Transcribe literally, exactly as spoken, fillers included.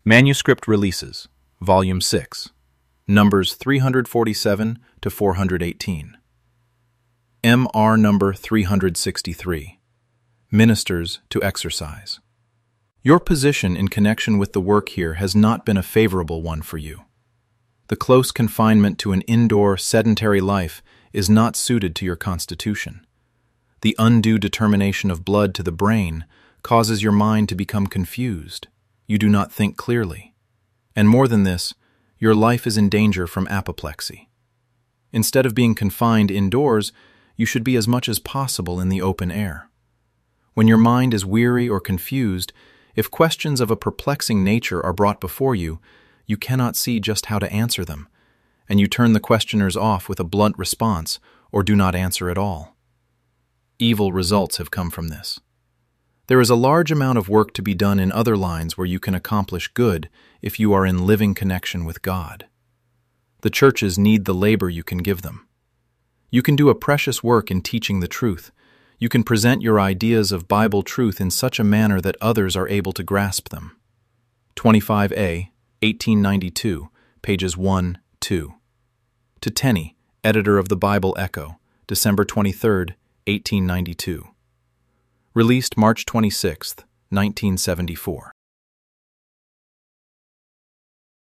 Manuscript Releases, Volume six, Numbers three forty-seven to four eighteen. M R Number three sixty-three, Ministers to Exercise. Your position in connection with the work here has not been a favorable one for you. The close confinement to an indoor, sedentary life is not suited to your constitution. The undue determination of blood to the brain causes your mind to become confused. You do not think clearly. And more than this, your life is in danger from apoplexy. Instead of being confined indoors, you should be as much as possible in the open air. When your mind is weary or confused, if questions of a perplexing nature are brought before you, you cannot see just how to answer them, and you turn the questioners off with a blunt response or do not answer at all. Evil results have come from this. There is a large amount of work to be done in other lines where you can accomplish good if you are in living connection with God. The churches need the labor you can give them. You can do a precious work in teaching the truth. You can present your ideas of Bible truth in such a manner that others are able to grasp them. twenty-five A, eighteen ninety-two, pages one, two. To Tenney, editor of the Bible Echo, December twenty-third, eighteen ninety-two. Released March twenty-sixth, nineteen seventy-four.